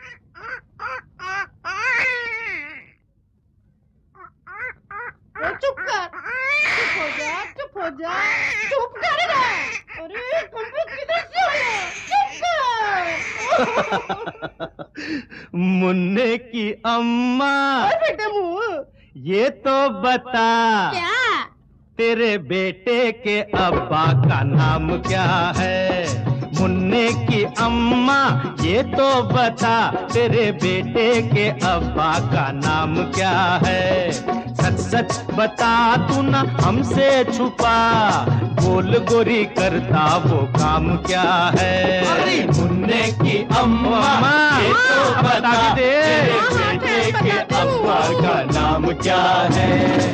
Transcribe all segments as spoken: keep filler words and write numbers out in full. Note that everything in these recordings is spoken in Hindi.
चुप कर, चुप हो जा, चुप हो जा, चुप कर रे। अरे कंबल किधर से आया? चुप कर। मुन्ने की अम्मा। बेटे मुँह। ये तो बता। क्या? तेरे बेटे के अब्बा का नाम क्या है? मुन्ने की अम्मा ये तो बता, तेरे बेटे के अब्बा का नाम क्या है? सच सच बता तू ना हमसे छुपा, बोल गोरी करता वो काम क्या है? अरे मुन्ने की अम्मा ये तो बता, तेरे बेटे के अब्बा का नाम क्या है?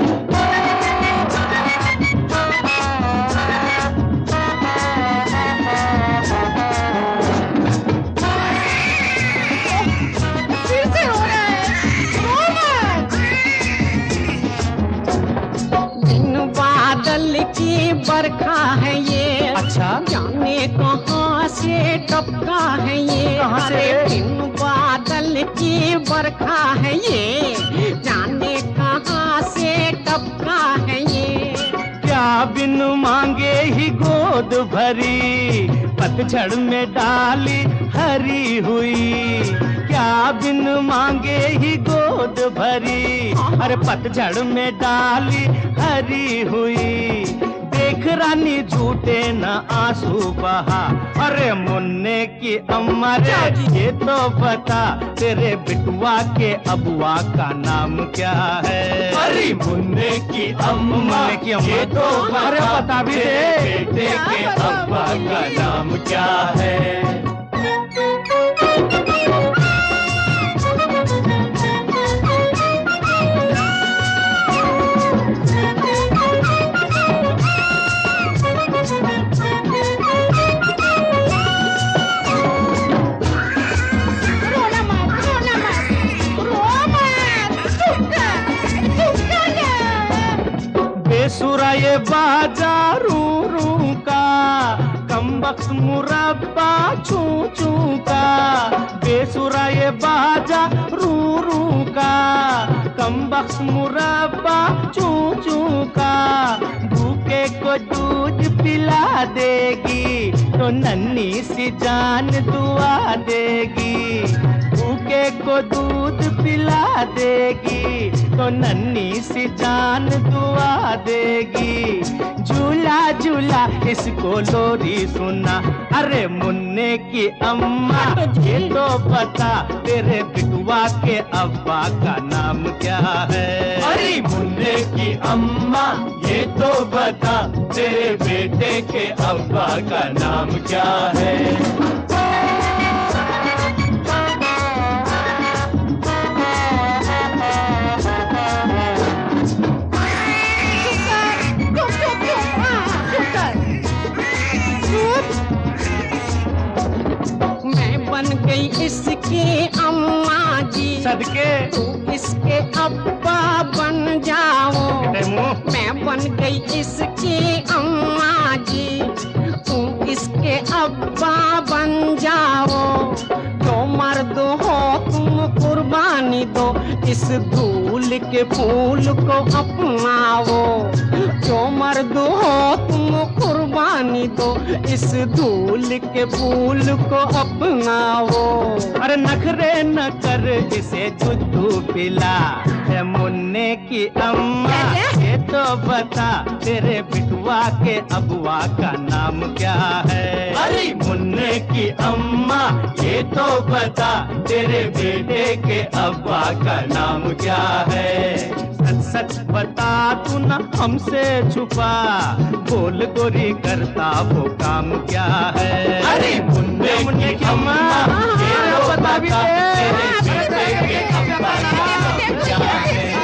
की बरखा है ये, अच्छा जाने कहाँ से टपका है ये, कहाँ से? बिन बादल की बरखा है ये, जाने कहाँ से टपका है ये। क्या बिन मांगे ही गोद भरी, पतझड़ में डाली हरी हुई। क्या बिन मांगे ही गोद भरी, अरे पतझड़ में डाली हरी हुई। देख रानी झूठे न आंसू बहा, अरे मुन्ने की अम्मा रे ये तो बता, तेरे बिटुआ के अबुआ का नाम क्या है? अरे मुन्ने की अम्मा की अम्मा ये तो अरे बता भी दे, बेटे के अब्बा का नाम क्या है? बेसुरा ये बाजा रू रू का, कमबख्त मुरब्बा छू छू का। बेसुरा ये बाजा रू रू का, कमबख्त मुरब्बा छू छू का। भूखे को दूध पिला देगी तो नन्ही सी जान दुआ देगी। भूखे को दूध पिला देगी तो नन्ही सी जान दुआ देगी। झूला झूला इसको लोरी सुना, अरे मुन्ने की अम्मा ये तो बता, तेरे बिटुआ के अब्बा का नाम क्या है? अरे मुन्ने की अम्मा ये तो बता, तेरे बेटे के अब्बा का नाम क्या है? बन गई इसके अम्मा जी, सदके तू इसके अब्बा बन जाओ। मैं बन गई इसके अम्मा जी, तू इसके अब्बा बन जाओ। जो मर्द हो तुम कुर्बानी दो, इस धूल के फूल को अपनाओ। जो मर्द हो तुम कुर्बानी दो, इस धूल के फूल को अपनाओ। अरे नखरे न कर इसे जुद्दू पिला, है मुन्ने की अम्मा ये तो बता, तेरे बिटुआ के अबुआ का नाम क्या है? अरे मुन्ने की अम्मा ये तो बता, तेरे बेटे के अब्बा का नाम क्या है? सच सच बता तू ना हमसे छुपा, बोल गोरी करता वो काम क्या है? अरे मुन्ने मुन्ने की अम्मा ये तो बता, तेरे बेटे के अब्बा का नाम क्या है?